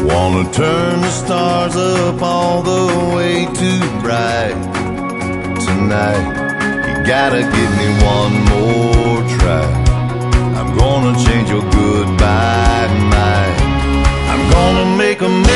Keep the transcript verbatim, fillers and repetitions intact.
Wanna turn the stars up all the way too bright tonight. You gotta give me one more try. I'm gonna change your goodbye night. I'm gonna make a